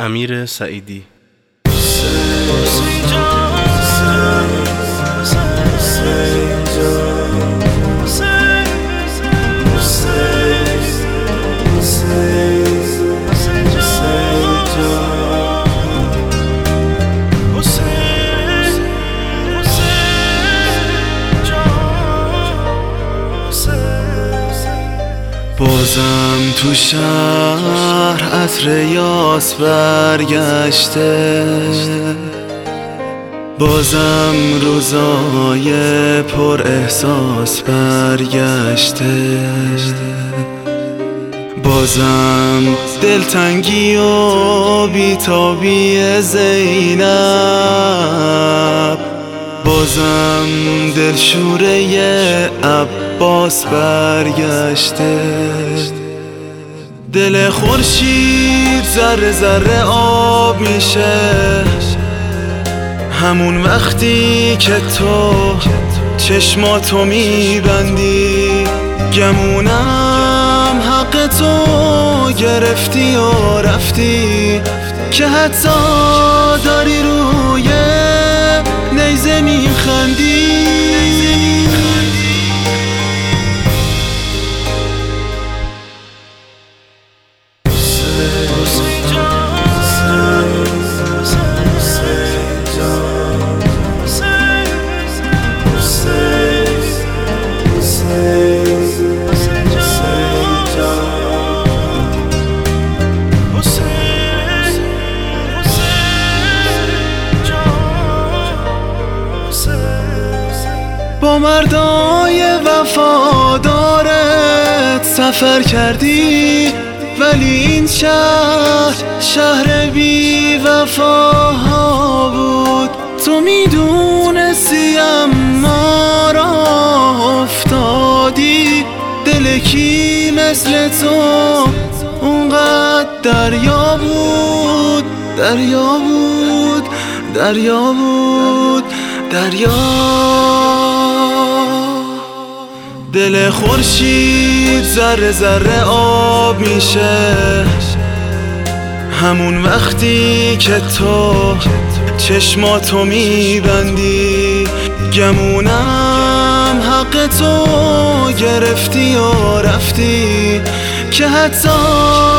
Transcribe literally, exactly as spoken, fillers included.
امیر سعیدی. بازم تو شهر عطر یاس برگشته، بازم روزای پر احساس برگشته، بازم دلتنگی و بیتابی زینب، بازم دلشوره عباس برگشته. دل خورشید ذره ذره آب میشه، همون وقتی که تو چشماتو میبندی. گمونم حق تو گرفتی و رفتی، که حتی داری روی نیزه میخندی. با مردای وفادارت سفر کردی، ولی این شهر شهر بی وفاها بود. تو میدونستی اما راه افتادی. دل کی مثل تو اونقدر دریا بود، دریا بود، دریا بود، دریا. دل خورشید ذره ذره آب میشه، همون وقتی که تو چشماتو میبندی. گمونم حق تو گرفتی و رفتی، که حتی